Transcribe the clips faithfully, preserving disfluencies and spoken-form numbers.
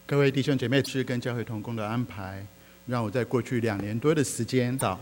各位弟兄姐妹，是跟教会同工的安排，让我在过去两年多的时间到。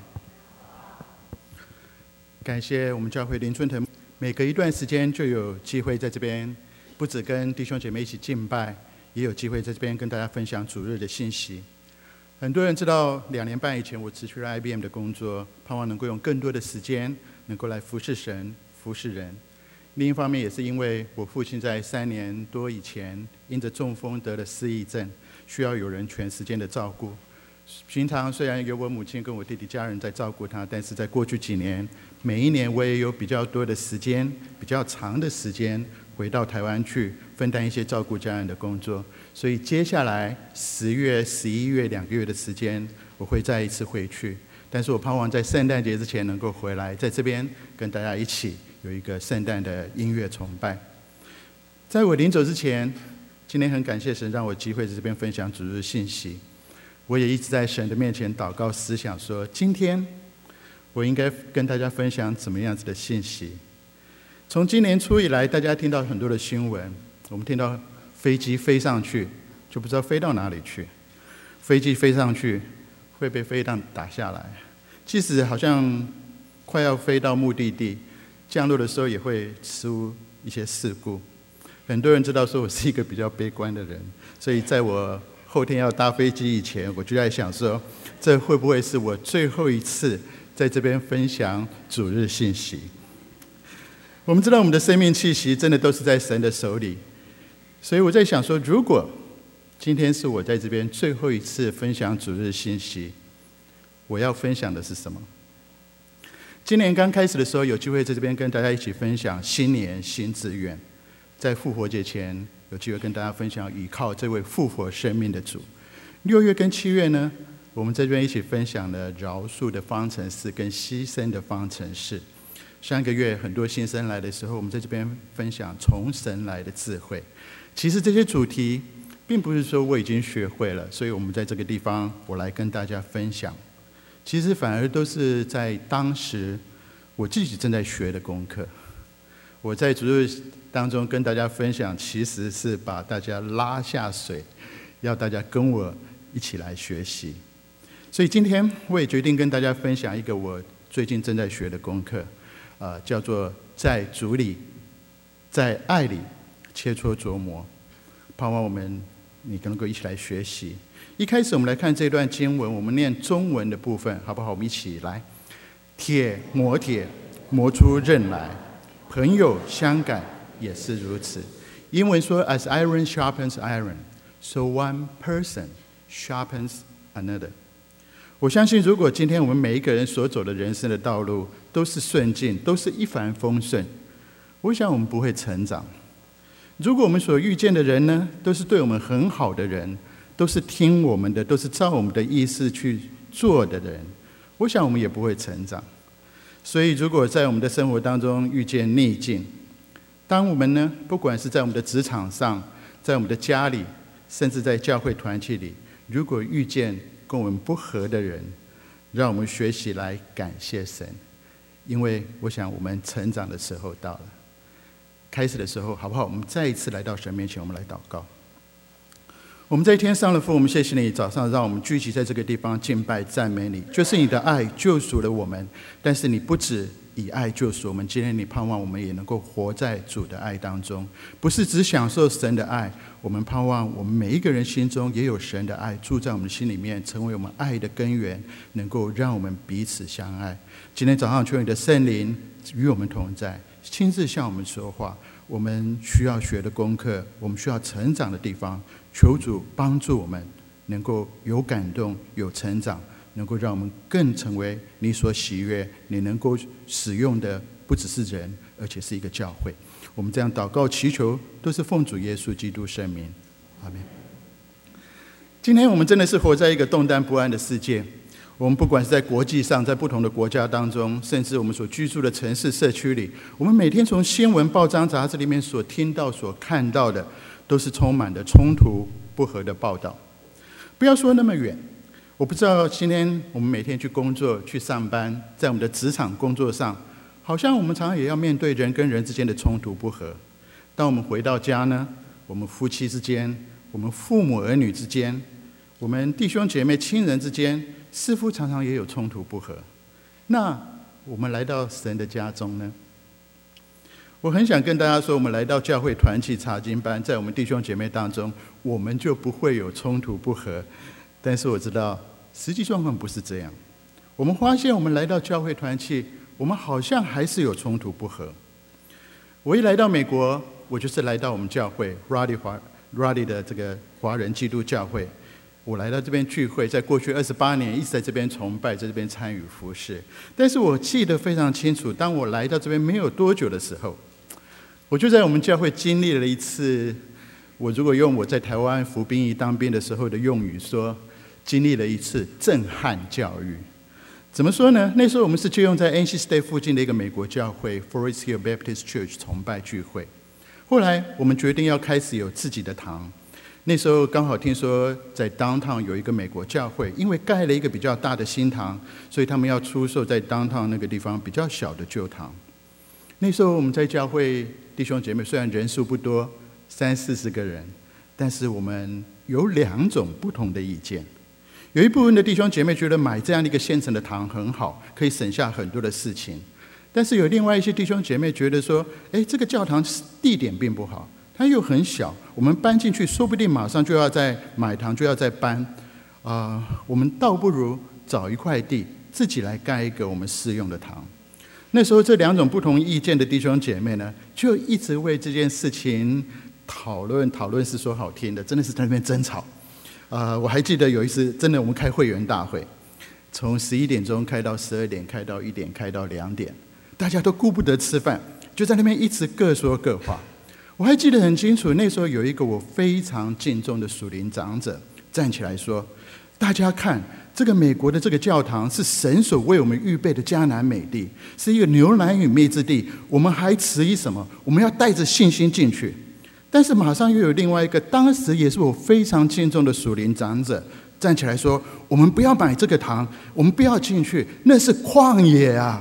感谢我们教会林春腾，每隔一段时间就有机会在这边，不止跟弟兄姐妹一起敬拜，也有机会在这边跟大家分享主日的信息。很多人知道，两年半以前我辞去了 I B M 的工作，盼望能够用更多的时间能够来服侍神、服侍人。另一方面，也是因为我父亲在三年多以前因着中风得了失忆症，需要有人全时间的照顾。平常虽然有我母亲跟我弟弟家人在照顾他，但是在过去几年，每一年我也有比较多的时间、比较长的时间回到台湾去分担一些照顾家人的工作。所以接下来十月、十一月两个月的时间，我会再一次回去。但是我盼望在圣诞节之前能够回来，在这边跟大家一起有一个圣诞的音乐崇拜。在我临走之前，今天很感谢神让我机会在这边分享主日信息。我也一直在神的面前祷告思想说，今天我应该跟大家分享怎么样子的信息。从今年初以来，大家听到很多的新闻，我们听到飞机飞上去就不知道飞到哪里去，飞机飞上去会被飞弹打下来，即使好像快要飞到目的地，降落的时候也会出一些事故。很多人知道说我是一个比较悲观的人，所以在我后天要搭飞机以前，我就在想说，这会不会是我最后一次在这边分享主日信息。我们知道我们的生命气息真的都是在神的手里，所以我在想说，如果今天是我在这边最后一次分享主日信息，我要分享的是什么？今年刚开始的时候，有机会在这边跟大家一起分享新年新志愿，在复活节前有机会跟大家分享倚靠这位复活生命的主。六月跟七月呢，我们在这边一起分享了饶恕的方程式跟牺牲的方程式。上个月很多新生来的时候，我们在这边分享从神来的智慧。其实这些主题并不是说我已经学会了，所以我们在这个地方我来跟大家分享，其实反而都是在当时我自己正在学的功课。我在主日当中跟大家分享，其实是把大家拉下水，要大家跟我一起来学习。所以今天我也决定跟大家分享一个我最近正在学的功课，呃，叫做在主里，在爱里切磋琢磨，盼望我们你能够一起来学习。一开始我们来看这段经文，我们念中文的部分，好不好？我们一起来。铁磨铁，磨出刃来；朋友相感也是如此。英文说 ，As iron sharpens iron, so one person sharpens another。我相信，如果今天我们每一个人所走的人生的道路都是顺境，都是一帆风顺，我想我们不会成长。如果我们所遇见的人呢，都是对我们很好的人，都是听我们的，都是照我们的意思去做的人，我想我们也不会成长。所以如果在我们的生活当中遇见逆境，当我们呢，不管是在我们的职场上，在我们的家里，甚至在教会团体里，如果遇见跟我们不合的人，让我们学习来感谢神，因为我想我们成长的时候到了。开始的时候，好不好？我们再一次来到神面前，我们来祷告。我们在天上的父，我们谢谢你早上让我们聚集在这个地方敬拜赞美你，就是你的爱救赎了我们，但是你不止以爱救赎我们，今天你盼望我们也能够活在主的爱当中，不是只享受神的爱，我们盼望我们每一个人心中也有神的爱住在我们心里面，成为我们爱的根源，能够让我们彼此相爱。今天早上求你的圣灵与我们同在，亲自向我们说话，我们需要学的功课，我们需要成长的地方，求主帮助我们能够有感动有成长，能够让我们更成为你所喜悦你能够使用的不只是人，而且是一个教会。我们这样祷告祈求都是奉主耶稣基督圣名，阿们。今天我们真的是活在一个动荡不安的世界，我们不管是在国际上，在不同的国家当中，甚至我们所居住的城市社区里，我们每天从新闻报章杂志里面所听到所看到的，都是充满的冲突不和的报道。不要说那么远，我不知道今天我们每天去工作去上班，在我们的职场工作上，好像我们常常也要面对人跟人之间的冲突不和。当我们回到家呢，我们夫妻之间， 我们父母儿女之间，我们弟兄姐妹亲人之间，似乎常常也有冲突不和。那我们来到神的家中呢？我很想跟大家说，我们来到教会团契查经班，在我们弟兄姐妹当中，我们就不会有冲突不和。但是我知道实际状况不是这样。我们发现我们来到教会团契，我们好像还是有冲突不和。我一来到美国，我就是来到我们教会 Raleigh 华 Raleigh 的这个华人基督教会。我来到这边聚会，在过去二十八年一直在这边崇拜，在这边参与服事。但是我记得非常清楚，当我来到这边没有多久的时候，我就在我们教会经历了一次，我如果用我在台湾服兵役当兵的时候的用语说，经历了一次震撼教育。怎么说呢？那时候我们是借用在 N C State 附近的一个美国教会 Forest Hill Baptist Church 崇拜聚会。后来我们决定要开始有自己的堂。那时候刚好听说在 Downtown 有一个美国教会，因为盖了一个比较大的新堂，所以他们要出售在 Downtown 那个地方比较小的旧堂。那时候我们在教会弟兄姐妹虽然人数不多，三四十个人，但是我们有两种不同的意见。有一部分的弟兄姐妹觉得买这样的一个现成的堂很好，可以省下很多的事情。但是有另外一些弟兄姐妹觉得说，哎，这个教堂地点并不好，它又很小，我们搬进去说不定马上就要再买堂，就要再搬。啊、呃，我们倒不如找一块地，自己来盖一个我们适用的堂。那时候这两种不同意见的弟兄姐妹呢，就一直为这件事情讨论，讨论是说好听的，真的是在那边争吵。呃，我还记得有一次，真的我们开会员大会，从十一点钟开到十二点，开到一点，开到两点，大家都顾不得吃饭，就在那边一直各说各话。我还记得很清楚，那时候有一个我非常敬重的属灵长者站起来说：“大家看，这个美国的这个教堂是神所为我们预备的迦南美地，是一个牛奶与蜜之地，我们还迟疑什么？我们要带着信心进去。”但是马上又有另外一个当时也是我非常敬重的属灵长者站起来说：“我们不要买这个堂，我们不要进去，那是旷野啊！”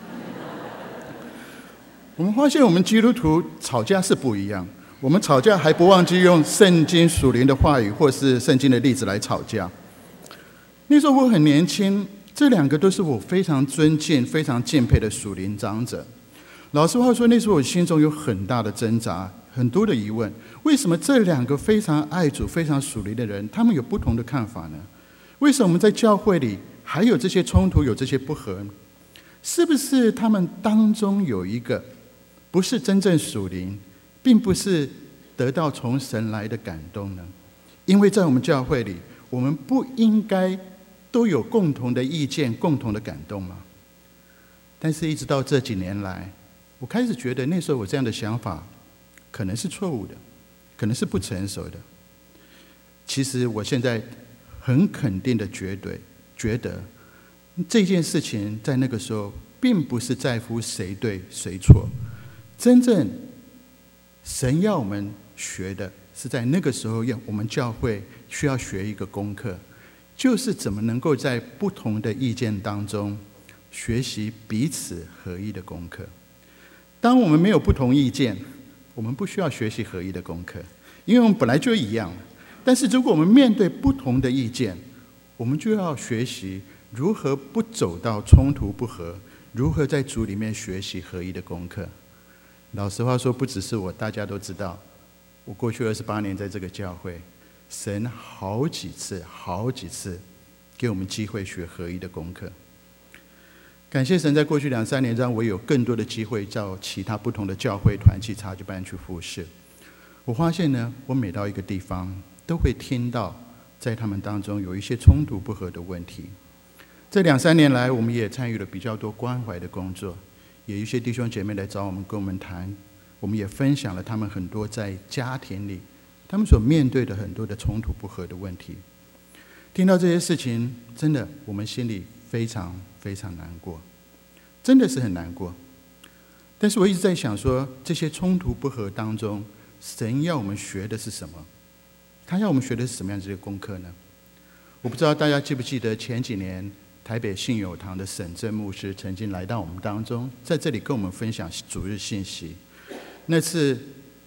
我们发现我们基督徒吵架是不一样，我们吵架还不忘记用圣经属灵的话语或是圣经的例子来吵架。那时候我很年轻，这两个都是我非常尊敬、非常敬佩的属灵长者。老实话说，那时候我心中有很大的挣扎，很多的疑问：为什么这两个非常爱主、非常属灵的人，他们有不同的看法呢？为什么我们在教会里还有这些冲突、有这些不和？是不是他们当中有一个不是真正属灵，并不是得到从神来的感动呢？因为在我们教会里，我们不应该都有共同的意见、共同的感动吗？但是一直到这几年来，我开始觉得那时候我这样的想法可能是错误的，可能是不成熟的。其实我现在很肯定的绝对觉得这件事情在那个时候并不是在乎谁对谁错，真正神要我们学的是在那个时候要我们教会需要学一个功课，就是怎么能够在不同的意见当中学习彼此合一的功课。当我们没有不同意见，我们不需要学习合一的功课，因为我们本来就一样。但是如果我们面对不同的意见，我们就要学习如何不走到冲突不和，如何在主里面学习合一的功课。老实话说，不只是我，大家都知道，我过去二十八年在这个教会，神好几次好几次给我们机会学合一的功课。感谢神，在过去两三年让我有更多的机会到其他不同的教会团契察居班去服事。我发现呢，我每到一个地方都会听到在他们当中有一些冲突不和的问题。这两三年来，我们也参与了比较多关怀的工作，有一些弟兄姐妹来找我们跟我们谈，我们也分享了他们很多在家庭里他们所面对的很多的冲突不和的问题。听到这些事情，真的我们心里非常非常难过，真的是很难过。但是我一直在想说，这些冲突不和当中，神要我们学的是什么？他要我们学的是什么样子的功课呢？我不知道大家记不记得前几年台北信友堂的沈正牧师曾经来到我们当中，在这里跟我们分享主日信息。那次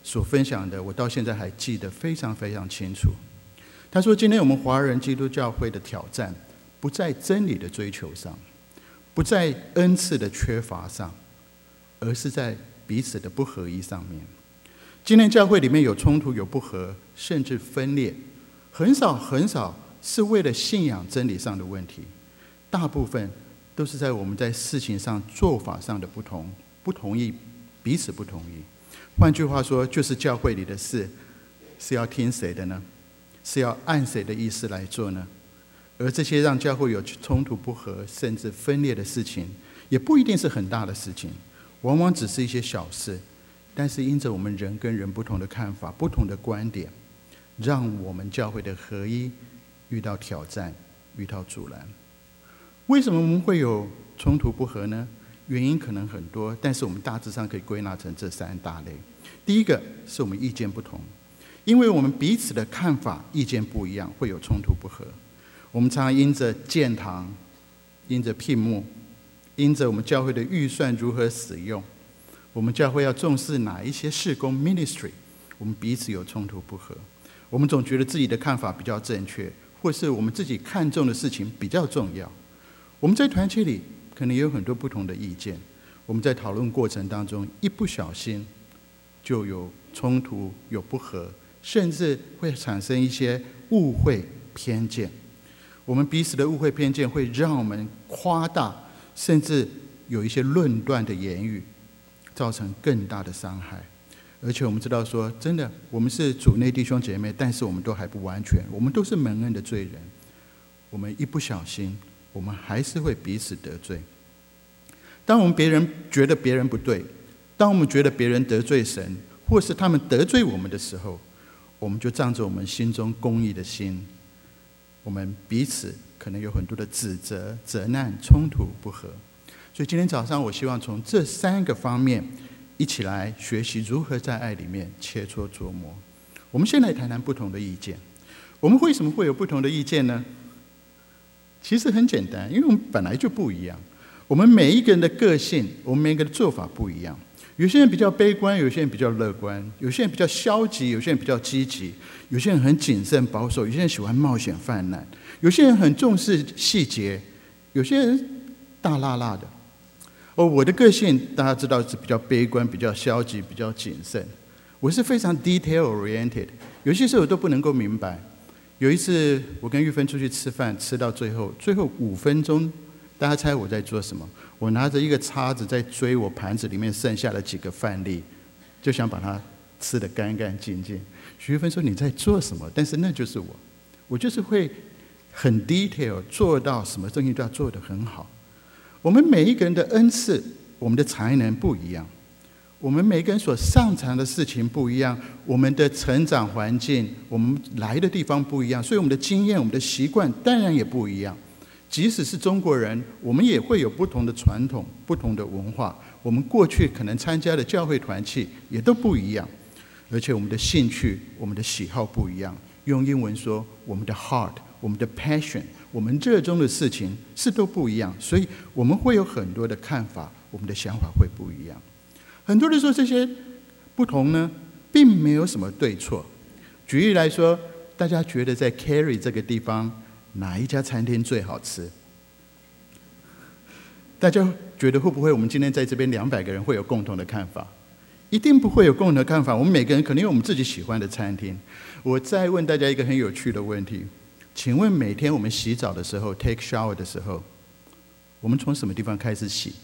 所分享的，我到现在还记得非常非常清楚。他说：“今天我们华人基督教会的挑战，不在真理的追求上，不在恩赐的缺乏上，而是在彼此的不合一上面。今天教会里面有冲突、有不合，甚至分裂，很少很少是为了信仰真理上的问题，大部分都是在我们在事情上做法上的不同，不同意，彼此不同意。换句话说，就是教会里的事是要听谁的呢？是要按谁的意思来做呢？而这些让教会有冲突不合甚至分裂的事情，也不一定是很大的事情，往往只是一些小事，但是因着我们人跟人不同的看法、不同的观点，让我们教会的合一遇到挑战、遇到阻拦。为什么我们会有冲突不合呢？原因可能很多，但是我们大致上可以归纳成这三大类。第一个是我们意见不同，因为我们彼此的看法、意见不一样，会有冲突不合。我们常常因着建堂、因着聘牧、因着我们教会的预算如何使用，我们教会要重视哪一些事工 ministry， 我们彼此有冲突不合。我们总觉得自己的看法比较正确，或是我们自己看重的事情比较重要。我们在团契里可能也有很多不同的意见，我们在讨论过程当中一不小心就有冲突、有不合，甚至会产生一些误会、偏见。我们彼此的误会、偏见会让我们夸大，甚至有一些论断的言语，造成更大的伤害。而且我们知道说，真的，我们是主内弟兄姐妹，但是我们都还不完全，我们都是蒙恩的罪人。我们一不小心，我们还是会彼此得罪。当我们别人觉得别人不对，当我们觉得别人得罪神，或是他们得罪我们的时候，我们就仗着我们心中公义的心，我们彼此可能有很多的指责、责难、冲突不合。所以今天早上，我希望从这三个方面一起来学习如何在爱里面切磋琢磨。我们先来谈谈不同的意见。我们为什么会有不同的意见呢？其实很简单，因为我们本来就不一样。我们每一个人的个性，我们每一个人的做法不一样。有些人比较悲观，有些人比较乐观，有些人比较消极，有些人比较积极，有些人很谨慎保守，有些人喜欢冒险犯难，有些人很重视细节，有些人大辣辣的。哦，我的个性大家知道是比较悲观、比较消极、比较谨慎。我是非常 detail oriented， 有些时候我都不能够明白。有一次我跟玉芬出去吃饭，吃到最后，最后五分钟，大家猜我在做什么？我拿着一个叉子在追我盘子里面剩下的几个饭粒，就想把它吃得干干净净。徐玉芬说：“你在做什么？”但是那就是我，我就是会很 detail， 做到什么东西都要做得很好。我们每一个人的恩赐、我们的才能不一样，我们每个人所擅长的事情不一样，我们的成长环境、我们来的地方不一样，所以我们的经验、我们的习惯当然也不一样。即使是中国人，我们也会有不同的传统、不同的文化。我们过去可能参加的教会团契也都不一样，而且我们的兴趣、我们的喜好不一样。用英文说，我们的 heart、我们的 passion、我们热衷的事情是都不一样，所以我们会有很多的看法，我们的想法会不一样。很多人说这些不同呢，并没有什么对错。举例来说，大家觉得在 Cary 这个地方哪一家餐厅最好吃？大家觉得会不会我们今天在这边两百个人会有共同的看法？一定不会有共同的看法。我们每个人肯定有我们自己喜欢的餐厅。我再问大家一个很有趣的问题，请问每天我们洗澡的时候 take shower 的时候，我们从什么地方开始洗？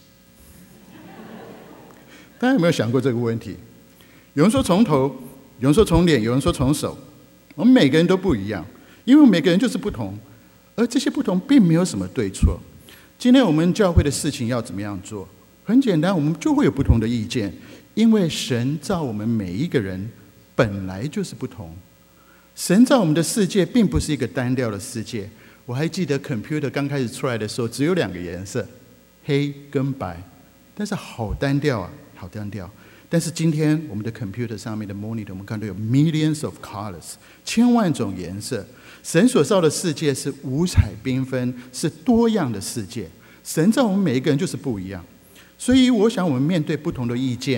大家有没有想过这个问题？有人说从头，有人说从脸，有人说从手。我们每个人都不一样，因为每个人就是不同，而这些不同并没有什么对错。今天我们教会的事情要怎么样做？很简单，我们就会有不同的意见，因为神造我们每一个人本来就是不同。神造我们的世界并不是一个单调的世界。我还记得 computer 刚开始出来的时候，只有两个颜色，黑跟白，但是好单调啊，好单调。但是今天我们的 computer 上面的 monitor， 我们看到有 millions of colors， 千万种颜色。神所造的世界是五彩缤纷，是多样的世界。神造我们每一个人就是不一样，所以我想我们面对不同的意见，我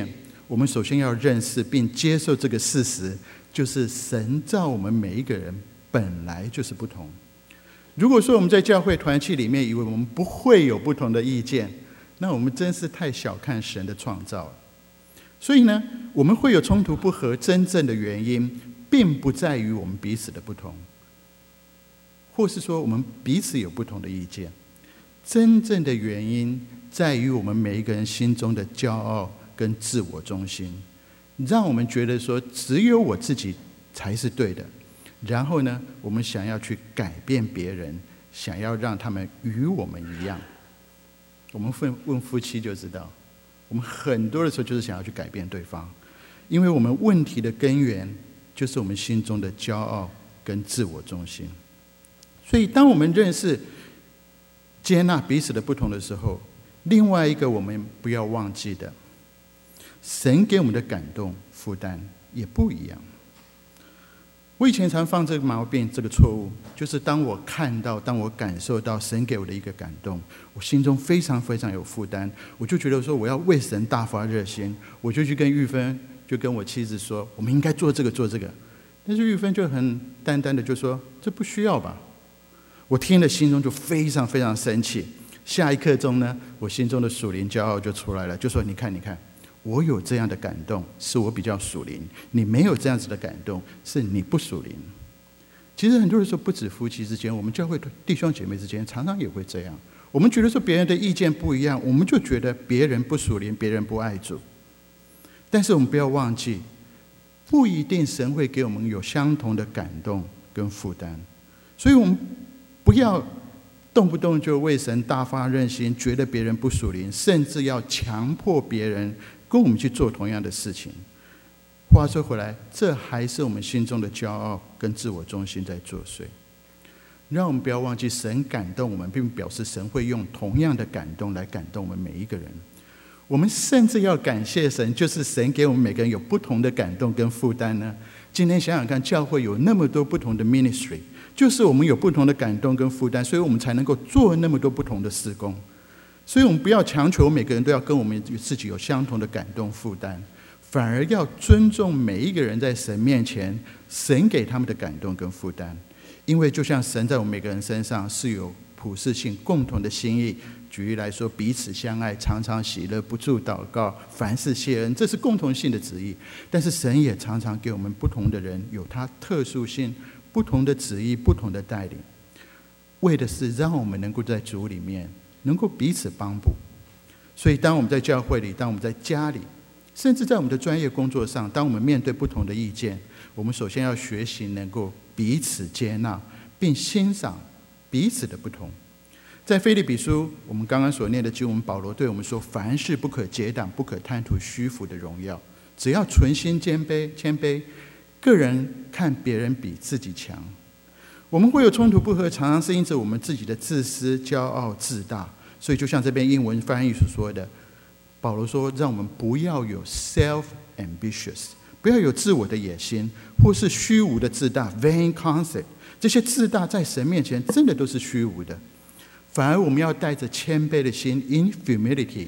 我们首先要认识并接受这个事实，就是神造我们每一个人本来就是不同。如果说我们在教会团契里面以为我们不会有不同的意见，那我们真是太小看神的创造了。所以呢，我们会有冲突不和，真正的原因并不在于我们彼此的不同，或是说我们彼此有不同的意见，真正的原因在于我们每一个人心中的骄傲跟自我中心，让我们觉得说只有我自己才是对的。然后呢，我们想要去改变别人，想要让他们与我们一样。我们问问夫妻就知道，我们很多的时候就是想要去改变对方，因为我们问题的根源就是我们心中的骄傲跟自我中心。所以当我们认识接纳彼此的不同的时候，另外一个我们不要忘记的，神给我们的感动负担也不一样。我以前常犯这个毛病，这个错误，就是当我看到当我感受到神给我的一个感动，我心中非常非常有负担，我就觉得说我要为神大发热心，我就去跟玉芬，就跟我妻子说我们应该做这个做这个。但是玉芬就很淡淡的就说这不需要吧。我听了心中就非常非常生气，下一刻钟呢，我心中的属灵骄傲就出来了，就说你看你看，我有这样的感动是我比较属灵，你没有这样子的感动是你不属灵。其实很多人说不止夫妻之间，我们教会弟兄姐妹之间常常也会这样，我们觉得说别人的意见不一样，我们就觉得别人不属灵，别人不爱主。但是我们不要忘记，不一定神会给我们有相同的感动跟负担，所以我们不要动不动就为神大发热心，觉得别人不属灵，甚至要强迫别人跟我们去做同样的事情。话说回来，这还是我们心中的骄傲跟自我中心在作祟。让我们不要忘记，神感动我们，并表示神会用同样的感动来感动我们每一个人。我们甚至要感谢神，就是神给我们每个人有不同的感动跟负担呢。今天想想看，教会有那么多不同的 ministry， 就是我们有不同的感动跟负担，所以我们才能够做那么多不同的事工。所以我们不要强求每个人都要跟我们自己有相同的感动负担，反而要尊重每一个人在神面前神给他们的感动跟负担。因为就像神在我们每个人身上是有普世性共同的心意，举例来说，彼此相爱，常常喜乐，不住祷告，凡事谢恩，这是共同性的旨意。但是神也常常给我们不同的人有他特殊性，不同的旨意，不同的带领，为的是让我们能够在主里面能够彼此帮补。所以当我们在教会里，当我们在家里，甚至在我们的专业工作上，当我们面对不同的意见，我们首先要学习能够彼此接纳，并欣赏彼此的不同。在腓立比书我们刚刚所念的经文，保罗对我们说，凡事不可结党，不可贪图虚浮的荣耀，只要存心谦卑谦卑，个人看别人比自己强。我们会有冲突不和，常常是因着我们自己的自私、骄傲、自大。所以就像这边英文翻译所说的，保罗说让我们不要有 self-ambitious， 不要有自我的野心，或是虚无的自大 vain concept。 这些自大在神面前真的都是虚无的，反而我们要带着谦卑的心 in humility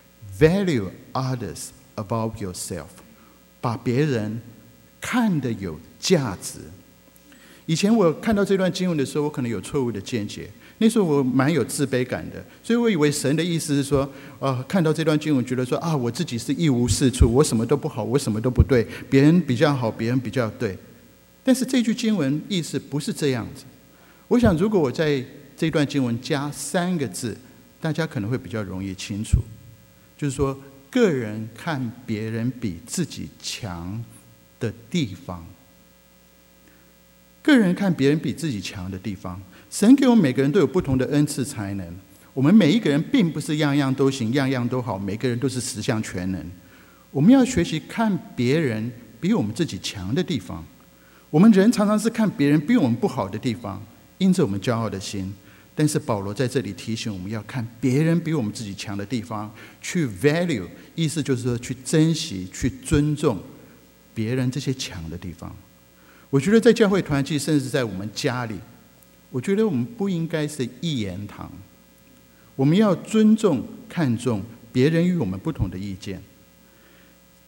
value others above yourself， 把别人看得有价值。以前我看到这段经文的时候，我可能有错误的见解，那时候我蛮有自卑感的，所以我以为神的意思是说，呃，看到这段经文觉得说啊，我自己是一无是处，我什么都不好，我什么都不对，别人比较好，别人比较对。但是这句经文意思不是这样子。我想如果我在这段经文加三个字，大家可能会比较容易清楚，就是说个人看别人比自己强的地方。个人看别人比自己强的地方，神给我们每个人都有不同的恩赐才能，我们每一个人并不是样样都行，样样都好，每个人都是十项全能。我们要学习看别人比我们自己强的地方。我们人常常是看别人比我们不好的地方，因着我们骄傲的心。但是保罗在这里提醒我们要看别人比我们自己强的地方，去 value， 意思就是说去珍惜，去尊重别人这些强的地方。我觉得在教会团契，甚至在我们家里，我觉得我们不应该是一言堂，我们要尊重看重别人与我们不同的意见。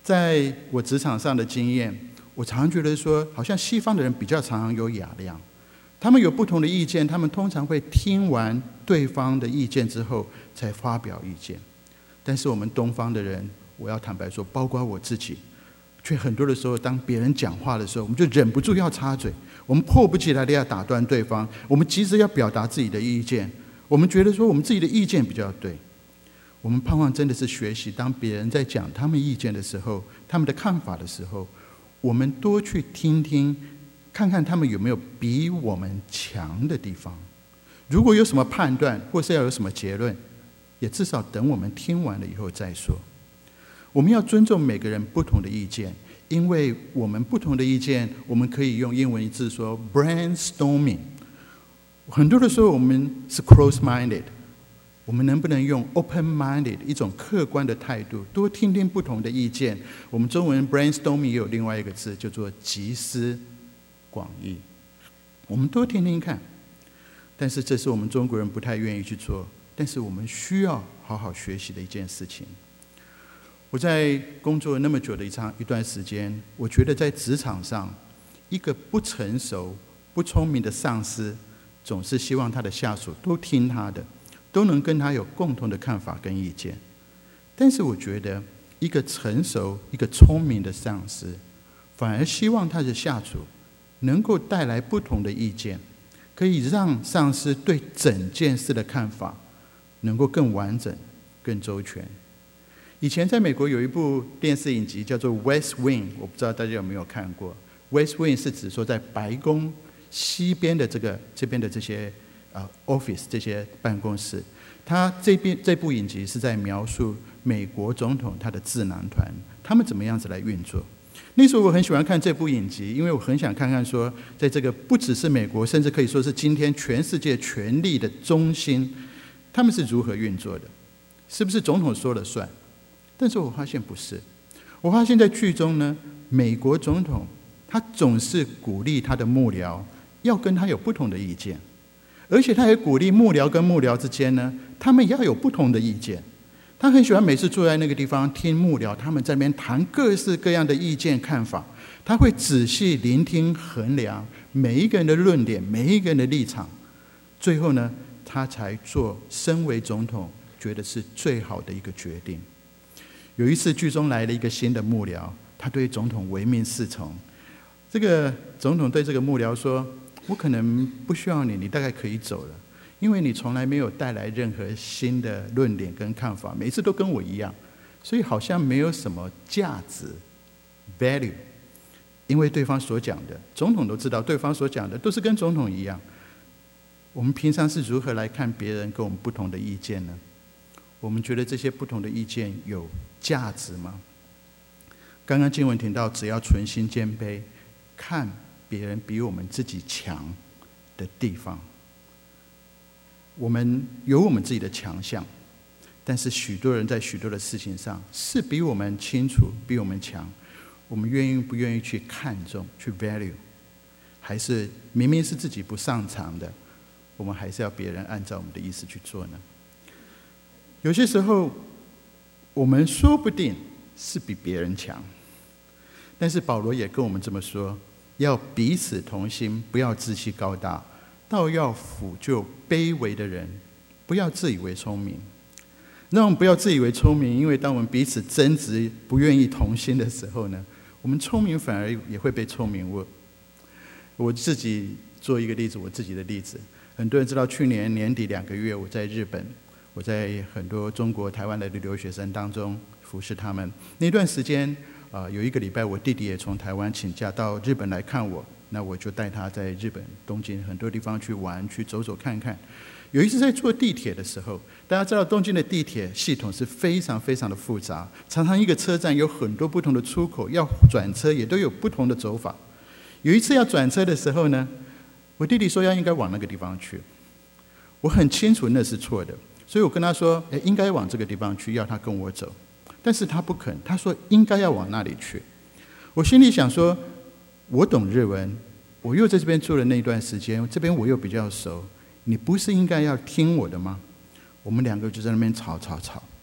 在我职场上的经验，我常常觉得说，好像西方的人比较常常有雅量，他们有不同的意见，他们通常会听完对方的意见之后才发表意见。但是我们东方的人，我要坦白说，包括我自己，却很多的时候，当别人讲话的时候，我们就忍不住要插嘴，我们迫不及待的要打断对方，我们急着要表达自己的意见，我们觉得说我们自己的意见比较对。我们盼望真的是学习，当别人在讲他们意见的时候，他们的看法的时候，我们多去听听，看看他们有没有比我们强的地方。如果有什么判断，或是要有什么结论，也至少等我们听完了以后再说。我们要尊重每个人不同的意见，因为我们不同的意见，我们可以用英文一字说 brainstorming。很多的时候我们是 close-minded， 我们能不能用 open-minded 一种客观的态度，多听听不同的意见？我们中文 brainstorming 也有另外一个字，叫做集思广益。我们多听听看，但是这是我们中国人不太愿意去做，但是我们需要好好学习的一件事情。我在工作那么久的一长一段时间，我觉得在职场上，一个不成熟、不聪明的上司，总是希望他的下属都听他的，都能跟他有共同的看法跟意见。但是我觉得，一个成熟、一个聪明的上司，反而希望他的下属能够带来不同的意见，可以让上司对整件事的看法能够更完整、更周全。以前在美国有一部电视影集叫做《West Wing》，我不知道大家有没有看过。West Wing 是指说在白宫西边的这个这边的这些呃 office 这些办公室，他这边这部影集是在描述美国总统他的智囊团，他们怎么样子来运作。那时候我很喜欢看这部影集，因为我很想看看说，在这个不只是美国，甚至可以说是今天全世界权力的中心，他们是如何运作的，是不是总统说了算？但是我发现不是，我发现在剧中呢，美国总统他总是鼓励他的幕僚要跟他有不同的意见，而且他也鼓励幕僚跟幕僚之间呢，他们要有不同的意见。他很喜欢每次坐在那个地方听幕僚他们在那边谈各式各样的意见看法，他会仔细聆听衡量每一个人的论点，每一个人的立场，最后呢，他才做身为总统觉得是最好的一个决定。有一次剧中来了一个新的幕僚，他对总统唯命是从。这个总统对这个幕僚说，我可能不需要你，你大概可以走了，因为你从来没有带来任何新的论点跟看法，每次都跟我一样，所以好像没有什么价值 value。 因为对方所讲的，总统都知道对方所讲的都是跟总统一样。我们平常是如何来看别人跟我们不同的意见呢？我们觉得这些不同的意见有价值吗？刚刚经文提到，只要存心谦卑，看别人比我们自己强的地方。我们有我们自己的强项，但是许多人在许多的事情上是比我们清楚，比我们强。我们愿意不愿意去看重，去 value， 还是明明是自己不擅长的，我们还是要别人按照我们的意思去做呢？有些时候我们说不定是比别人强，但是保罗也跟我们这么说，要彼此同心，不要自欺高大，倒要抚救卑微的人，不要自以为聪明。让我们不要自以为聪明，因为当我们彼此争执，不愿意同心的时候呢，我们聪明反而也会被聪明误。我自己做一个例子，我自己的例子，很多人知道，去年年底两个月，我在日本，我在很多中国台湾来的留学生当中服侍他们。那段时间啊、呃，有一个礼拜，我弟弟也从台湾请假到日本来看我，那我就带他在日本东京很多地方去玩，去走走看看。有一次在坐地铁的时候，大家知道东京的地铁系统是非常非常的复杂，常常一个车站有很多不同的出口，要转车也都有不同的走法。有一次要转车的时候呢，我弟弟说要应该往那个地方去，我很清楚那是错的，所以我跟他说，哎，应该往这个地方去，要他跟我走，但是他不肯，他说应该要往那里去。我心里想说，我懂日文，我又在这边住了那段时间，这边我又比较熟，你不是应该要听我的吗？我们两个就在那边吵吵吵，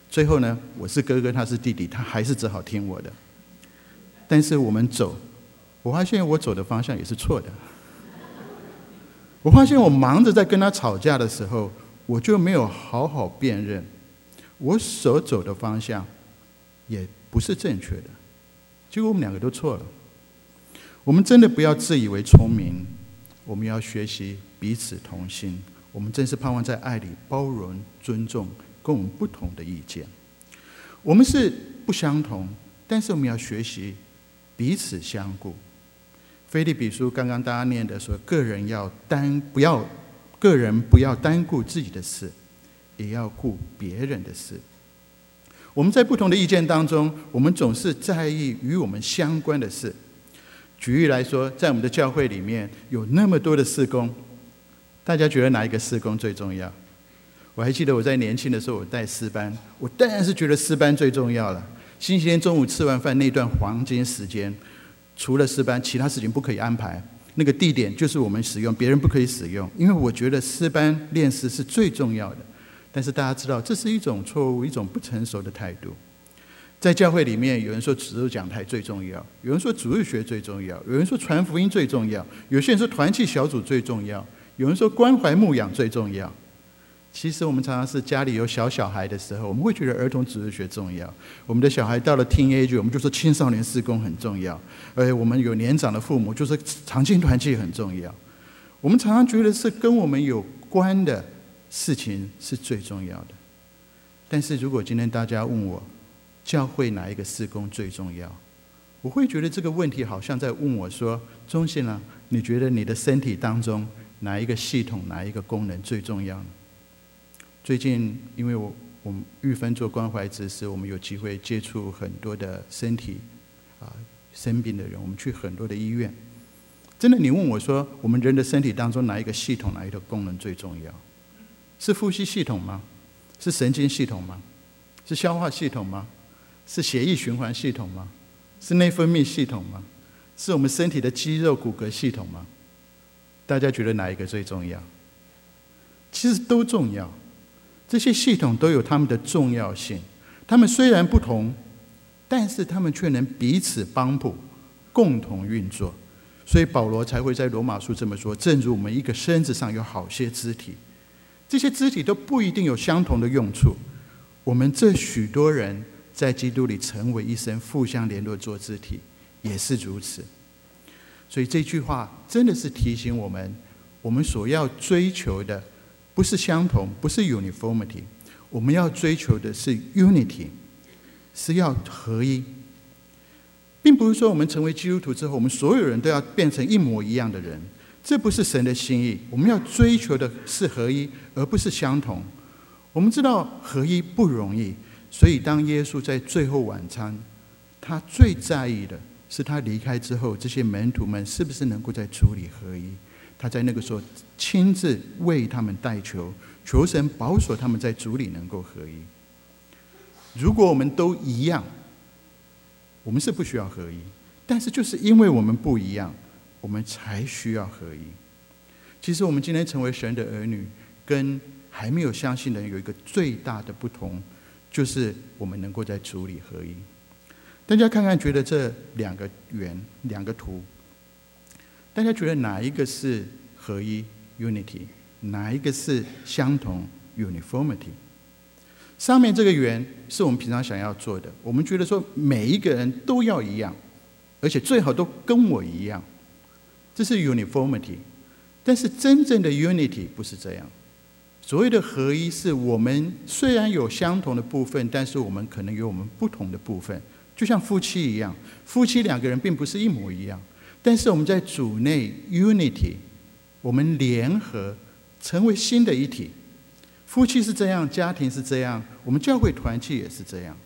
最后呢，我是哥哥，他是弟弟，他还是只好听我的。但是我们走，我发现我走的方向也是错的。我发现我忙着在跟他吵架的时候，我就没有好好辨认，我所走的方向也不是正确的。结果我们两个都错了。我们真的不要自以为聪明，我们要学习彼此同心。我们真是盼望在爱里包容、尊重跟我们不同的意见。我们是不相同，但是我们要学习彼此相顾。腓立比书刚刚大家念的说，个人要单不要个人不要单顾自己的事，也要顾别人的事。我们在不同的意见当中，我们总是在意与我们相关的事。举例来说，在我们的教会里面有那么多的事工，大家觉得哪一个事工最重要？我还记得我在年轻的时候，我带诗班，我当然是觉得诗班最重要了。星期天中午吃完饭那段黄金时间，除了诗班，其他事情不可以安排。那个地点就是我们使用，别人不可以使用，因为我觉得诗班练诗是最重要的。但是大家知道，这是一种错误，一种不成熟的态度。在教会里面，有人说植入讲台最重要，有人说主日学最重要，有人说传福音最重要，有些人说团契小组最重要，有人说关怀牧养最重要。其实我们常常是家里有小小孩的时候，我们会觉得儿童主日学重要；我们的小孩到了 teenage， 我们就说青少年事工很重要；而我们有年长的父母，就说长青团契很重要。我们常常觉得是跟我们有关的事情是最重要的。但是如果今天大家问我，教会哪一个事工最重要？我会觉得这个问题好像在问我说：忠信啊，你觉得你的身体当中哪一个系统、哪一个功能最重要呢？最近，因为我我们玉芬做关怀执事，我们有机会接触很多的身体啊生病的人，我们去很多的医院。真的，你问我说，我们人的身体当中哪一个系统、哪一个功能最重要？是呼吸系统吗？是神经系统吗？是消化系统吗？是血液循环系统吗？是内分泌系统吗？是我们身体的肌肉骨骼系统吗？大家觉得哪一个最重要？其实都重要，这些系统都有它们的重要性。它们虽然不同，但是它们却能彼此帮补，共同运作。所以保罗才会在罗马书这么说：正如我们一个身子上有好些肢体，这些肢体都不一定有相同的用处。我们这许多人在基督里成为一身，互相联络做肢体，也是如此。所以这句话真的是提醒我们，我们所要追求的不是相同，不是 uniformity， 我们要追求的是 unity， 是要合一。并不是说我们成为基督徒之后，我们所有人都要变成一模一样的人，这不是神的心意。我们要追求的是合一，而不是相同。我们知道合一不容易，所以当耶稣在最后晚餐，他最在意的是他离开之后，这些门徒们是不是能够在主里合一。他在那个时候亲自为他们代求，求神保守他们在主里能够合一。如果我们都一样，我们是不需要合一，但是就是因为我们不一样，我们才需要合一。其实我们今天成为神的儿女，跟还没有相信的人有一个最大的不同，就是我们能够在主里合一。大家看看，觉得这两个圆、两个图，大家觉得哪一个是合一 （unity）， 哪一个是相同 （uniformity）？ 上面这个圆是我们平常想要做的，我们觉得说每一个人都要一样，而且最好都跟我一样，这是 uniformity。但是真正的 unity 不是这样。所谓的合一，是我们虽然有相同的部分，但是我们可能有我们不同的部分，就像夫妻一样，夫妻两个人并不是一模一样，但是我们在主内 unity， 我们联合成为新的一体。夫妻是这样，家庭是这样，我们教会团契也是这样。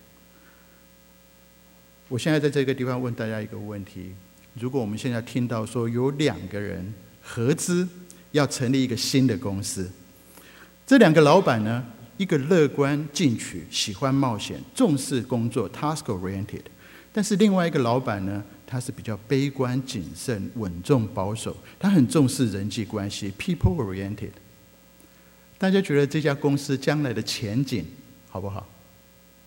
我现在在这个地方问大家一个问题：如果我们现在听到说有两个人合资要成立一个新的公司，这两个老板呢，一个乐观进取，喜欢冒险，重视工作 task oriented， 但是另外一个老板呢，他是比较悲观谨慎，稳重保守，他很重视人际关系 people oriented。大家觉得这家公司将来的前景好不好？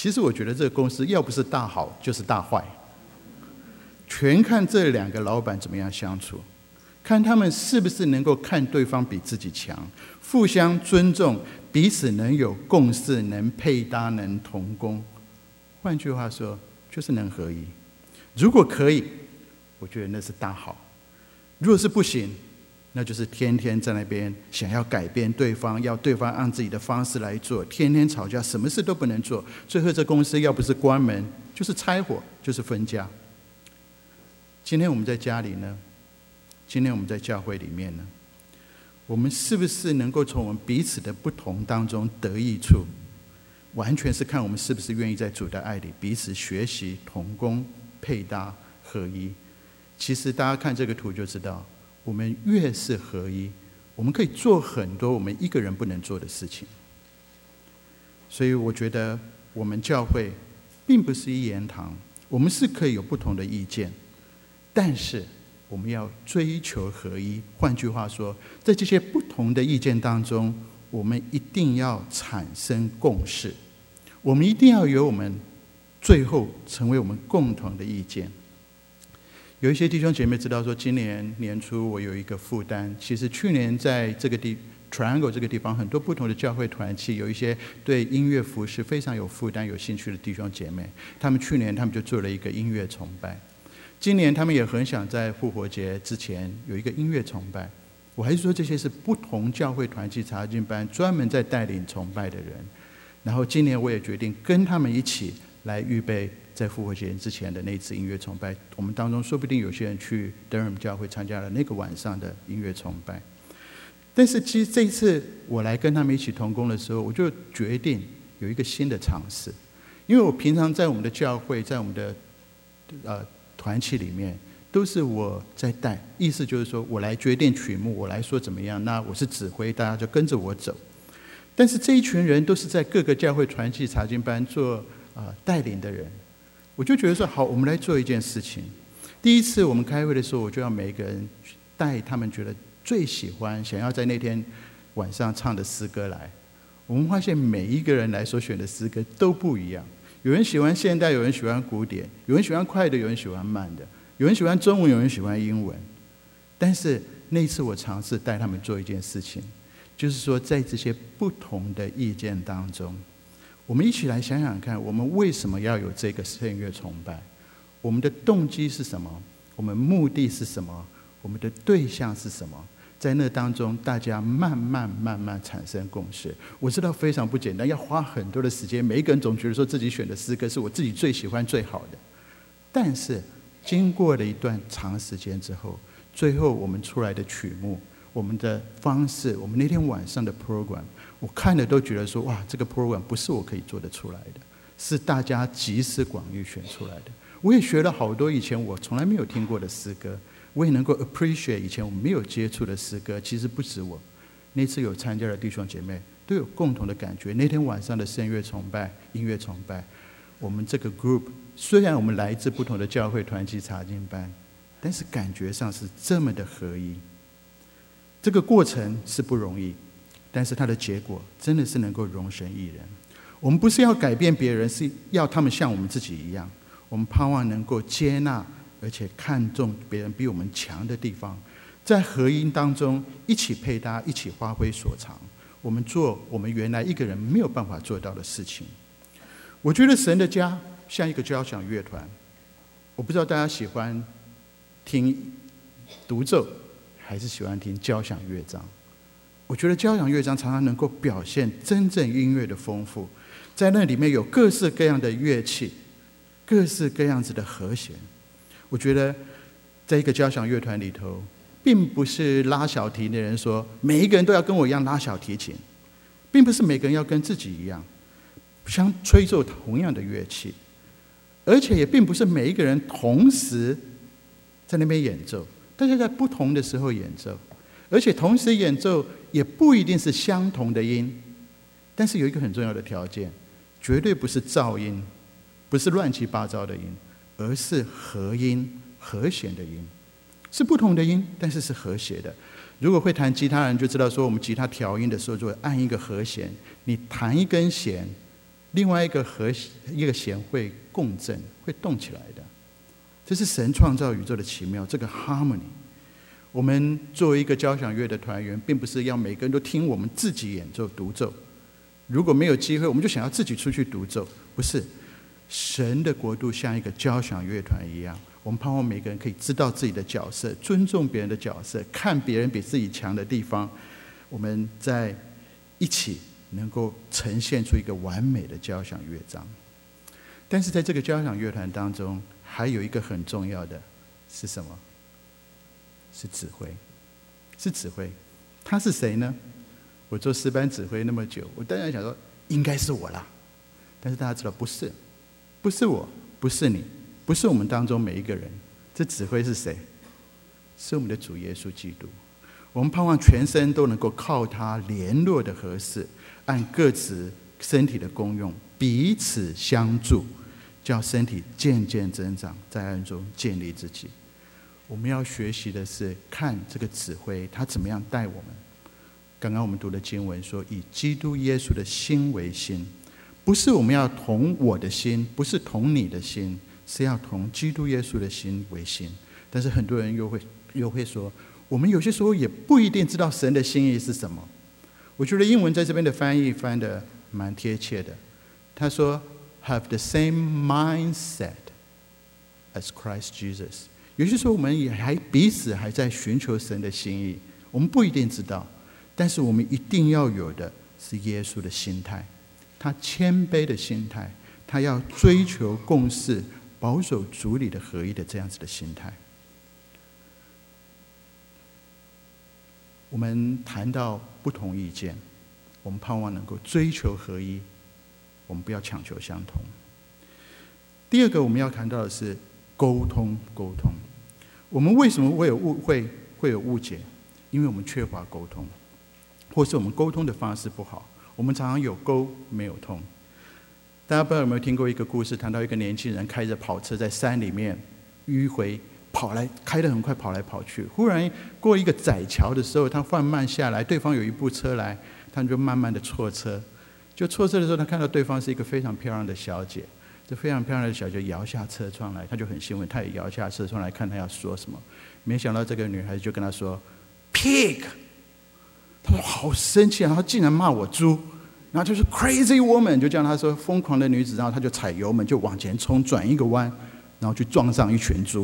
其实我觉得这个公司要不是大好就是大坏，全看这两个老板怎么样相处，看他们是不是能够看对方比自己强，互相尊重，彼此能有共识，能配搭，能同工。换句话说，就是能合一。如果可以，我觉得那是大好；如果是不行，那就是天天在那边想要改变对方，要对方按自己的方式来做，天天吵架，什么事都不能做。最后这公司要不是关门，就是拆伙，就是分家。今天我们在家里呢？今天我们在教会里面呢？我们是不是能够从我们彼此的不同当中得益处？完全是看我们是不是愿意在主的爱里彼此学习、同工、配搭、合一。其实大家看这个图就知道，我们越是合一，我们可以做很多我们一个人不能做的事情。所以我觉得我们教会并不是一言堂，我们是可以有不同的意见，但是我们要追求合一。换句话说，在这些不同的意见当中，我们一定要产生共识，我们一定要有我们最后成为我们共同的意见。有一些弟兄姐妹知道说，今年年初我有一个负担。其实去年在这个地 Triangle 这个地方，很多不同的教会团契，有一些对音乐服事非常有负担、有兴趣的弟兄姐妹，他们去年他们就做了一个音乐崇拜。今年他们也很想在复活节之前有一个音乐崇拜。我还是说，这些是不同教会团契查经班专门在带领崇拜的人。然后今年我也决定跟他们一起来预备在复活节之前的那次音乐崇拜。我们当中说不定有些人去德尔姆教会参加了那个晚上的音乐崇拜。但是其实这一次我来跟他们一起同工的时候，我就决定有一个新的尝试。因为我平常在我们的教会，在我们的呃团契里面，都是我在带，意思就是说我来决定曲目，我来说怎么样，那我是指挥，大家就跟着我走。但是这一群人都是在各个教会团契查经班做呃带领的人，我就觉得说好，我们来做一件事情。第一次我们开会的时候，我就要每一个人带他们觉得最喜欢、想要在那天晚上唱的诗歌来。我们发现每一个人来所选的诗歌都不一样，有人喜欢现代，有人喜欢古典，有人喜欢快的，有人喜欢慢的，有人喜欢中文，有人喜欢英文。但是那次我尝试带他们做一件事情，就是说在这些不同的意见当中，我们一起来想想看，我们为什么要有这个圣乐崇拜？我们的动机是什么？我们目的是什么？我们的对象是什么？在那当中，大家慢慢慢慢产生共识。我知道非常不简单，要花很多的时间。每一个人总觉得说自己选的诗歌是我自己最喜欢、最好的。但是经过了一段长时间之后，最后我们出来的曲目，我们的方式，我们那天晚上的 program， 我看了都觉得说，哇，这个 program 不是我可以做得出来的，是大家集思广益选出来的。我也学了好多以前我从来没有听过的诗歌，我也能够 appreciate 以前我没有接触的诗歌。其实不止我，那次有参加的弟兄姐妹都有共同的感觉。那天晚上的圣乐崇拜、音乐崇拜，我们这个 group 虽然我们来自不同的教会团契查经班，但是感觉上是这么的合一。这个过程是不容易，但是它的结果真的是能够容神一人。我们不是要改变别人，是要他们像我们自己一样。我们盼望能够接纳而且看重别人比我们强的地方，在合一当中一起配搭，一起发挥所长，我们做我们原来一个人没有办法做到的事情。我觉得神的家像一个交响乐团，我不知道大家喜欢听独奏还是喜欢听交响乐章。我觉得交响乐章常常能够表现真正音乐的丰富，在那里面有各式各样的乐器，各式各样子的和弦。我觉得在一个交响乐团里头，并不是拉小提的人说每一个人都要跟我一样拉小提琴，并不是每个人要跟自己一样相吹奏同样的乐器，而且也并不是每一个人同时在那边演奏，大家在不同的时候演奏，而且同时演奏也不一定是相同的音。但是有一个很重要的条件，绝对不是噪音，不是乱七八糟的音，而是和音、和弦的音，是不同的音，但是是和谐的。如果会弹吉他人就知道说，我们吉他调音的时候就会按一个和弦，你弹一根弦， 另外一个和一个弦会共振，会动起来的。这是神创造宇宙的奇妙，这个 harmony。我们作为一个交响乐的团员，并不是要每个人都听我们自己演奏独奏，如果没有机会，我们就想要自己出去独奏，不是。神的国度像一个交响乐团一样，我们盼望每个人可以知道自己的角色，尊重别人的角色，看别人比自己强的地方，我们在一起能够呈现出一个完美的交响乐章。但是在这个交响乐团当中，还有一个很重要的是什么？是指挥，是指挥。他是谁呢？我做诗班指挥那么久，我当然想说应该是我啦。但是大家知道不是，不是我，不是你，不是我们当中每一个人。这指挥是谁？是我们的主耶稣基督。我们盼望全身都能够靠他联络的合适，按各自身体的功用彼此相助，叫身体渐渐增长，在爱中建立自己。我们要学习的是看这个指挥他怎么样带我们。刚刚我们读的经文说，以基督耶稣的心为心，不是我们要同我的心，不是同你的心，是要同基督耶稣的心为心。但是很多人又会又会说，我们有些时候也不一定知道神的心意是什么。我觉得英文在这边的翻译翻得蛮贴切的。他说 have the same mindset as Christ Jesus。 有些时候我们也还彼此还在寻求神的心意，我们不一定知道，但是我们一定要有的是耶稣的心态，他谦卑的心态，他要追求共事，保守主里的合一的这样子的心态。我们谈到不同意见，我们盼望能够追求合一，我们不要强求相同。第二个我们要谈到的是沟通，沟通。我们为什么会有误会，会有误解？因为我们缺乏沟通，或是我们沟通的方式不好。我们常常有沟没有通。大家不知道有没有听过一个故事，谈到一个年轻人开着跑车在山里面迂回跑来，开得很快，跑来跑去。忽然过一个窄桥的时候，他放慢下来，对方有一部车来，他就慢慢的错车。就错车的时候，他看到对方是一个非常漂亮的小姐。这非常漂亮的小姐摇下车窗来，他就很兴奋，他也摇下车窗来看他要说什么。没想到这个女孩子就跟他说 pig， 他说好生气啊，他竟然骂我猪，然后就是 crazy woman， 就叫他说疯狂的女子，然后他就踩油门就往前冲，转一个弯，然后去撞上一群猪。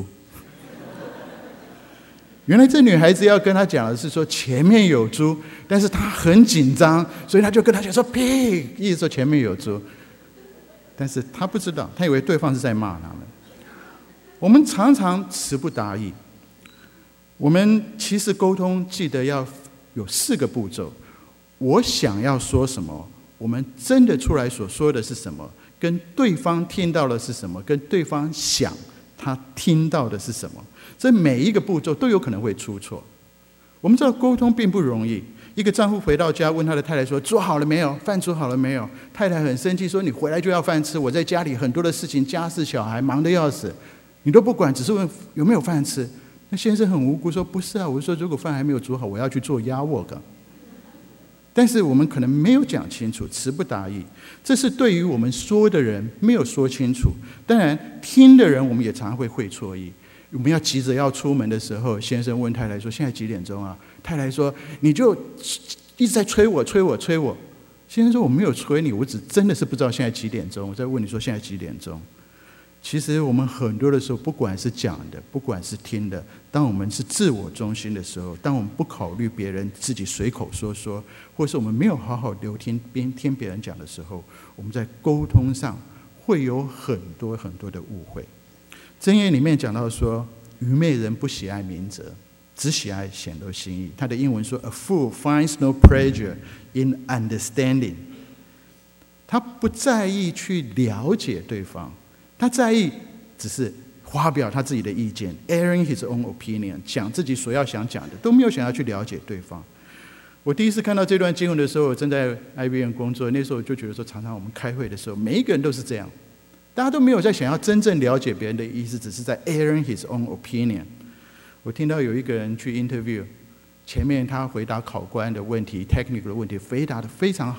原来这女孩子要跟他讲的是说前面有猪，但是他很紧张，所以他就跟他讲说 pig， 意思说前面有猪。但是他不知道，他以为对方是在骂他们。我们常常词不达意。我们其实沟通记得要有四个步骤。我想要说什么，我们真的出来所说的是什么，跟对方听到的是什么，跟对方想他听到的是什么，这每一个步骤都有可能会出错。我们知道沟通并不容易。一个丈夫回到家问他的太太说，煮好了没有？饭煮好了没有？太太很生气说，你回来就要饭吃，我在家里很多的事情，家事小孩忙得要死，你都不管，只是问有没有饭吃。那先生很无辜说，不是啊，我说如果饭还没有煮好，我要去做家务的。但是我们可能没有讲清楚，词不达意，这是对于我们说的人没有说清楚。当然听的人我们也常常会会错意。我们要急着要出门的时候，先生问太太说，现在几点钟啊？太太说，你就一直在催我催我催我。先生说，我没有催你，我只真的是不知道现在几点钟，我在问你说现在几点钟。其实我们很多的时候，不管是讲的，不管是听的，当我们是自我中心的时候，当我们不考虑别人，自己随口说说，或是我们没有好好留听边听别人讲的时候，我们在沟通上会有很多很多的误会。箴言里面讲到说，愚昧人不喜爱明哲，只喜爱显露心意。他的英文说 ，A fool finds no pleasure in understanding。他不在意去了解对方，他在意只是发表他自己的意见 ，airing his own opinion， 讲自己所要想讲的，都没有想要去了解对方。我第一次看到这段经文的时候，我正在 I B M 工作，那时候我就觉得说，常常我们开会的时候，每一个人都是这样。大家都没有在想要真正了解别人的意思，只是在 airing his own opinion。 我听到有一个人去 interview， 前面他回答考官的问题 technical 的问题回答得非常好，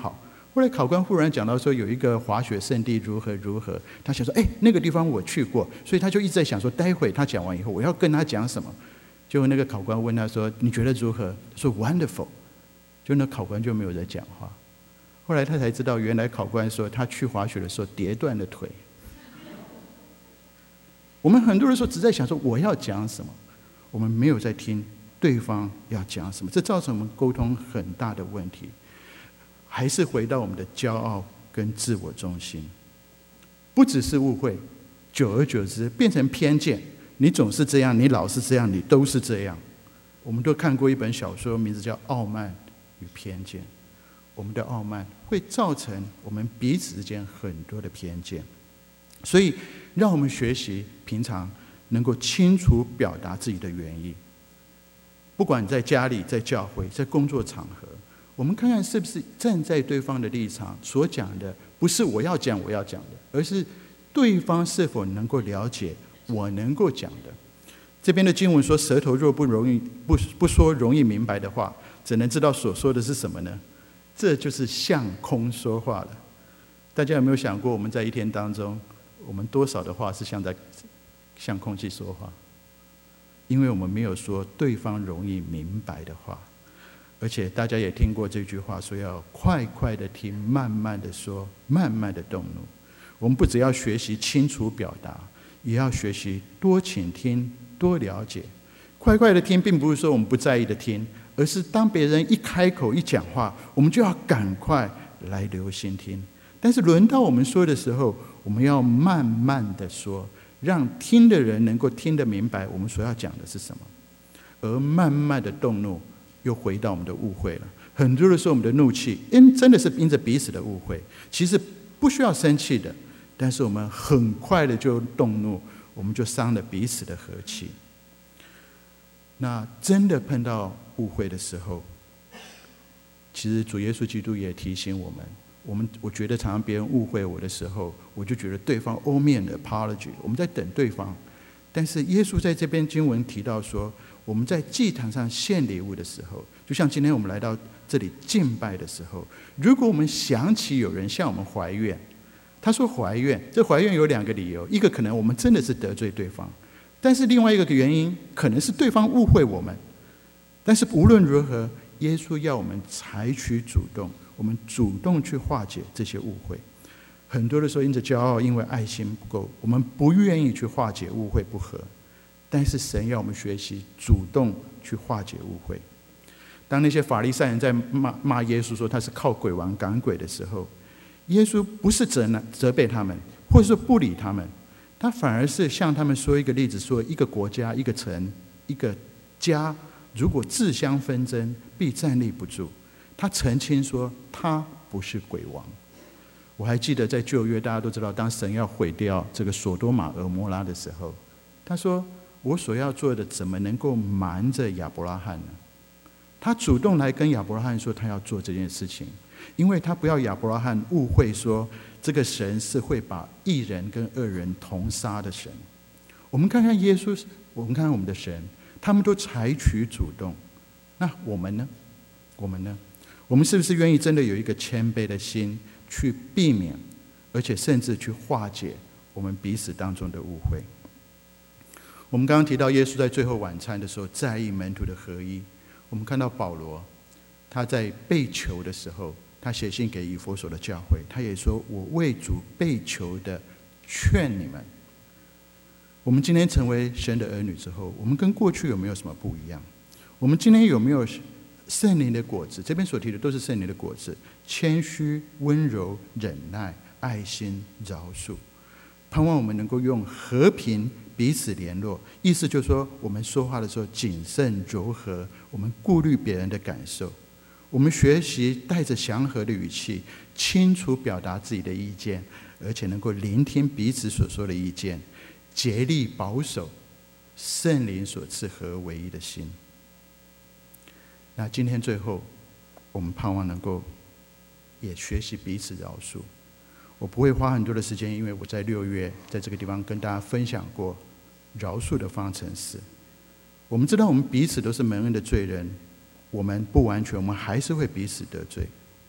后来考官忽然讲到说有一个滑雪圣地如何如何，他想说哎，那个地方我去过，所以他就一直在想说待会他讲完以后我要跟他讲什么。结果那个考官问他说你觉得如何？他说 wonderful。 就那考官就没有在讲话。后来他才知道原来考官说他去滑雪的时候跌断了腿。我们很多人说只在想说我要讲什么，我们没有在听对方要讲什么，这造成我们沟通很大的问题。还是回到我们的骄傲跟自我中心，不只是误会，久而久之变成偏见。你总是这样，你老是这样，你都是这样。我们都看过一本小说，名字叫《傲慢与偏见》。我们的傲慢会造成我们彼此之间很多的偏见，所以让我们学习平常能够清楚表达自己的原意。不管在家里、在教会、在工作场合，我们看看是不是站在对方的立场所讲的，不是我要讲我要讲的，而是对方是否能够了解我能够讲的。这边的经文说，舌头若不容易不不说容易明白的话，只能知道所说的是什么呢？这就是向空说话了。大家有没有想过，我们在一天当中，我们多少的话是像在向空气说话？因为我们没有说对方容易明白的话。而且大家也听过这句话，说要快快的听，慢慢的说，慢慢的动怒。我们不只要学习清楚表达，也要学习多倾听，多了解。快快的听并不是说我们不在意的听，而是当别人一开口一讲话，我们就要赶快来留心听。但是轮到我们说的时候，我们要慢慢的说，让听的人能够听得明白我们所要讲的是什么。而慢慢的动怒，又回到我们的误会了。很多的时候我们的怒气因真的是因着彼此的误会，其实不需要生气的，但是我们很快的就动怒，我们就伤了彼此的和气。那真的碰到误会的时候，其实主耶稣基督也提醒我们，我们我觉得常常别人误会我的时候，我就觉得对方欧面的 apology， 我们在等对方。但是耶稣在这边经文提到说，我们在祭坛上献礼物的时候，就像今天我们来到这里敬拜的时候，如果我们想起有人向我们怀怨，他说怀怨，这怀怨有两个理由，一个可能我们真的是得罪对方，但是另外一个原因可能是对方误会我们。但是无论如何，耶稣要我们采取主动，我们主动去化解这些误会。很多的时候因着骄傲，因为爱心不够，我们不愿意去化解误会不和。但是神要我们学习主动去化解误会。当那些法利赛人在 骂, 骂耶稣说他是靠鬼王赶鬼的时候，耶稣不是 责, 责备他们，或者说不理他们，他反而是向他们说一个例子，说一个国家、一个城、一个家，如果自相纷争，必站立不住。他澄清说他不是鬼王。我还记得在旧约，大家都知道，当神要毁掉这个索多玛、蛾摩拉的时候，他说我所要做的怎么能够瞒着亚伯拉罕呢？他主动来跟亚伯拉罕说他要做这件事情，因为他不要亚伯拉罕误会说这个神是会把义人跟恶人同杀的神。我们看看耶稣，我们看看我们的神，他们都采取主动。那我们呢？我们呢？我们是不是愿意真的有一个谦卑的心，去避免，而且甚至去化解我们彼此当中的误会？我们刚刚提到耶稣在最后晚餐的时候在意门徒的合一。我们看到保罗他在被囚的时候，他写信给以弗所的教会，他也说我为主被囚的劝你们。我们今天成为神的儿女之后，我们跟过去有没有什么不一样？我们今天有没有圣灵的果子？这边所提的都是圣灵的果子：谦虚、温柔、忍耐、爱心、饶恕。盼望我们能够用和平彼此联络，意思就是说，我们说话的时候谨慎柔和，我们顾虑别人的感受，我们学习带着祥和的语气，清楚表达自己的意见，而且能够聆听彼此所说的意见，竭力保守圣灵所赐合唯一的心。那今天最后，我们盼望能够也学习彼此饶恕。我不会花很多的时间，因为我在六月在这个地方跟大家分享过饶恕的方程式。我们知道我们彼此都是蒙恩的罪人，我们不完全，我们还是会彼此得罪。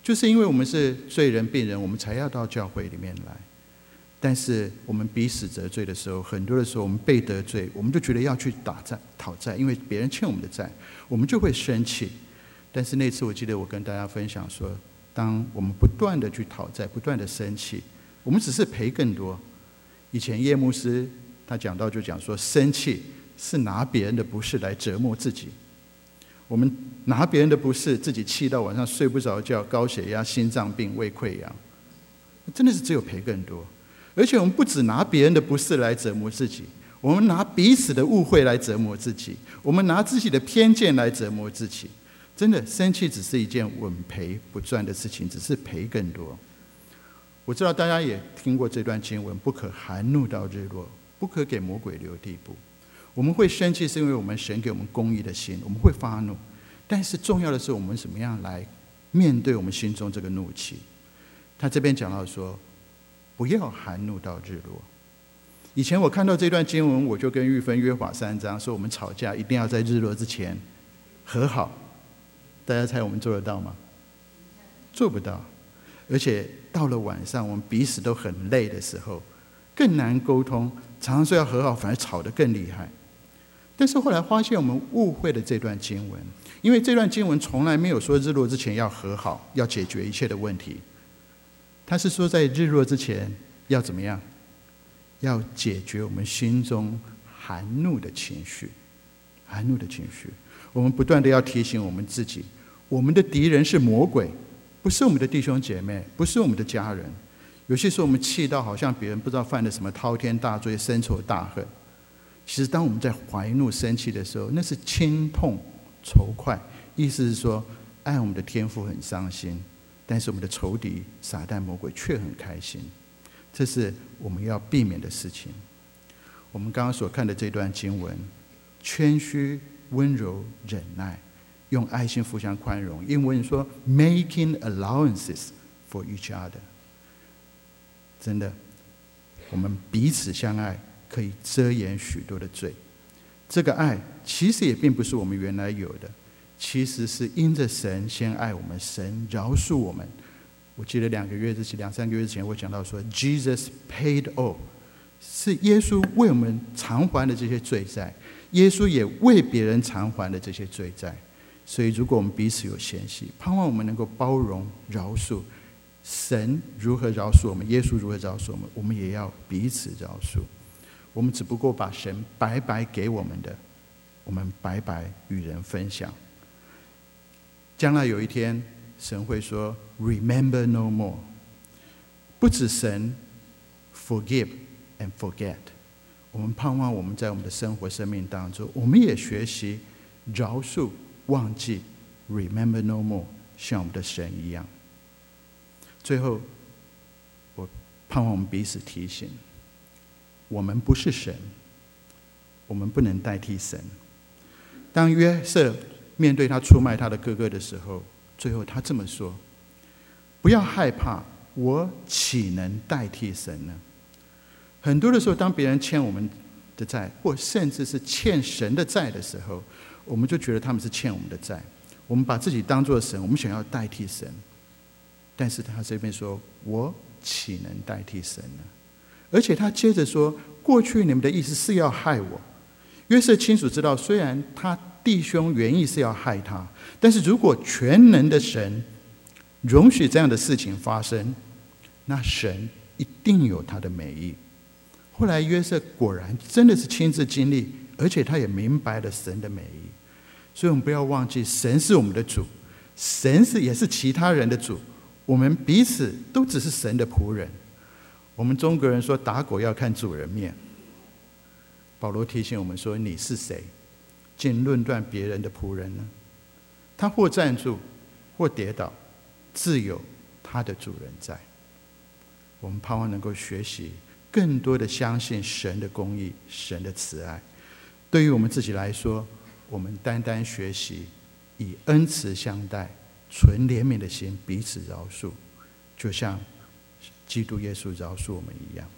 就是因为我们是罪人病人，我们才要到教会里面来。但是我们彼此得罪的时候，很多的时候我们被得罪，我们就觉得要去打债讨债，因为别人欠我们的债，我们就会生气。但是那次我记得我跟大家分享说，当我们不断的去讨债，不断的生气，我们只是赔更多。以前叶牧师他讲到就讲说，生气是拿别人的不是来折磨自己。我们拿别人的不是，自己气到晚上睡不着觉，高血压、心脏病、胃溃疡，真的是只有赔更多。而且我们不只拿别人的不是来折磨自己，我们拿彼此的误会来折磨自己，我们拿自己的偏见来折磨自己。真的，生气只是一件稳赔不赚的事情，只是赔更多。我知道大家也听过这段经文，不可含怒到日落，不可给魔鬼留地步。我们会生气是因为我们神给我们公义的心，我们会发怒，但是重要的是我们怎么样来面对我们心中这个怒气。他这边讲到说，不要含怒到日落。以前我看到这段经文，我就跟玉芬约法三章，说我们吵架一定要在日落之前和好。大家猜我们做得到吗？做不到。而且到了晚上，我们彼此都很累的时候，更难沟通，常常说要和好，反而吵得更厉害。但是后来发现我们误会了这段经文，因为这段经文从来没有说日落之前要和好，要解决一切的问题。他是说在日落之前要怎么样？要解决我们心中含怒的情绪，含怒的情绪。我们不断的要提醒我们自己，我们的敌人是魔鬼，不是我们的弟兄姐妹，不是我们的家人。有些时候我们气到好像别人不知道犯了什么滔天大罪，深仇大恨。其实当我们在怀怒生气的时候，那是轻痛仇快，意思是说爱我们的天父很伤心，但是我们的仇敌撒旦魔鬼却很开心。这是我们要避免的事情。我们刚刚所看的这段经文，谦虚、温柔、忍耐，用爱心互相宽容。英文说 making allowances for each other。 真的，我们彼此相爱可以遮掩许多的罪。这个爱其实也并不是我们原来有的，其实是因着神先爱我们，神饶恕我们。我记得两个月之前两三个月之前我讲到说 Jesus paid all， 是耶稣为我们偿还的这些罪债，耶稣也为别人偿还的这些罪债。所以如果我们彼此有嫌隙，盼望我们能够包容饶恕。神如何饶恕我们，耶稣如何饶恕我们，我们也要彼此饶恕。我们只不过把神白白给我们的，我们白白与人分享。将来有一天神会说 Remember no more。 不止神 forgive and forget， 我们盼望我们在我们的生活生命当中，我们也学习饶恕忘记 Remember no more， 像我们的神一样。最后我盼望我们彼此提醒，我们不是神，我们不能代替神。当约瑟面对他出卖他的哥哥的时候，最后他这么说，不要害怕，我岂能代替神呢？很多的时候当别人欠我们的债，或甚至是欠神的债的时候，我们就觉得他们是欠我们的债，我们把自己当作神，我们想要代替神。但是他这边说，我岂能代替神呢？而且他接着说，过去你们的意思是要害我。约瑟清楚知道，虽然他弟兄原意是要害他，但是如果全能的神容许这样的事情发生，那神一定有他的美意。后来约瑟果然真的是亲自经历，而且他也明白了神的美意。所以我们不要忘记，神是我们的主，神是也是其他人的主，我们彼此都只是神的仆人。我们中国人说打狗要看主人面，保罗提醒我们说，你是谁竟论断别人的仆人呢？他或站住或跌倒，自有他的主人在。我们盼望能够学习更多的相信神的公义，神的慈爱。对于我们自己来说，我们单单学习以恩慈相待，存怜悯的心，彼此饶恕，就像基督耶稣饶恕我们一样。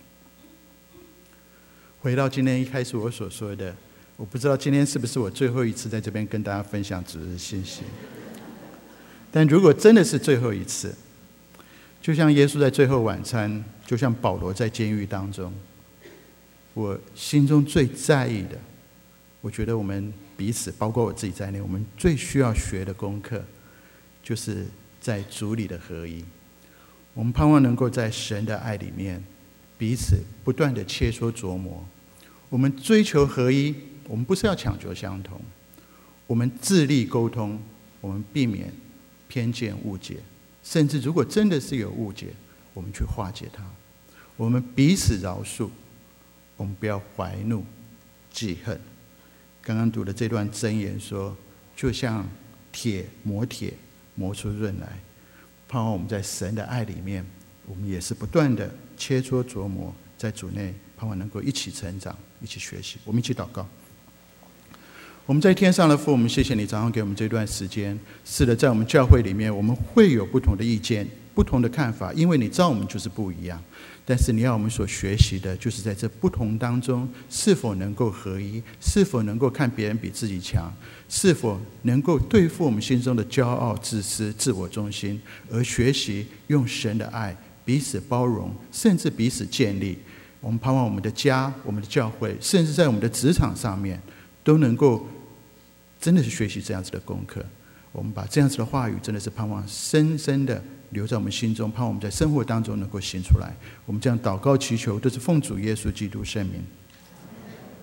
回到今天一开始我所说的，我不知道今天是不是我最后一次在这边跟大家分享主日信息。 但如果真的是最后一次，就像耶稣在最后晚餐，就像保罗在监狱当中，我心中最在意的，我觉得我们彼此，包括我自己在内，我们最需要学的功课，就是在主里的合一。我们盼望能够在神的爱里面，彼此不断的切磋琢磨。我们追求合一，我们不是要强求相同，我们致力沟通，我们避免偏见误解，甚至如果真的是有误解，我们去化解它。我们彼此饶恕，我们不要怀怒记恨。刚刚读的这段箴言说，就像铁磨铁磨出刃来，盼望我们在神的爱里面，我们也是不断的切磋琢磨，在主内盼望能够一起成长，一起学习。我们一起祷告。我们在天上的父，我们谢谢你早上给我们这段时间。是的，在我们教会里面，我们会有不同的意见，不同的看法，因为你知道我们就是不一样。但是你要我们所学习的，就是在这不同当中，是否能够合一，是否能够看别人比自己强，是否能够对付我们心中的骄傲、自私、自我中心，而学习用神的爱彼此包容，甚至彼此建立。我们盼望我们的家、我们的教会，甚至在我们的职场上面，都能够真的是学习这样子的功课。我们把这样子的话语，真的是盼望深深的留在我们心中，盼望我们在生活当中能够行出来。我们这样祷告祈求，都是奉主耶稣基督圣名。